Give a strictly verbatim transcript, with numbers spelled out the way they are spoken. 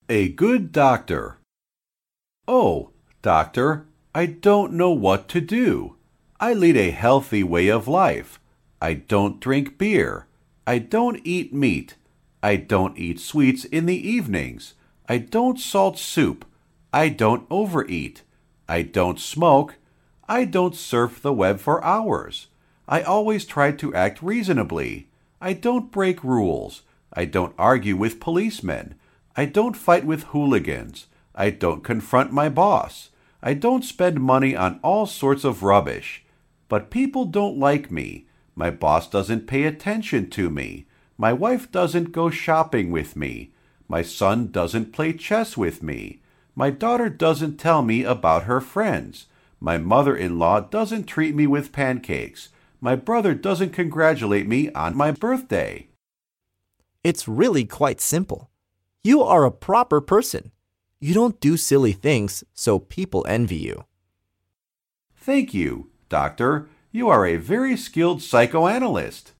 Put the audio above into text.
A good doctor. Oh, doctor, I don't know what to do. I lead a healthy way of life. I don't drink beer. I don't eat meat. I don't eat sweets in the evenings. I don't salt soup. I don't overeat. I don't smoke. I don't surf the web for hours. I always try to act reasonably. I don't break rules. I don't argue with policemen. I don't fight with hooligans. I don't confront my boss. I don't spend money on all sorts of rubbish. But people don't like me. My boss doesn't pay attention to me. My wife doesn't go shopping with me. My son doesn't play chess with me. My daughter doesn't tell me about her friends. My mother-in-law doesn't treat me with pancakes. My brother doesn't congratulate me on my birthday. It's really quite simple. You are a proper person. You don't do silly things, so people envy you. Thank you, doctor. You are a very skilled psychoanalyst.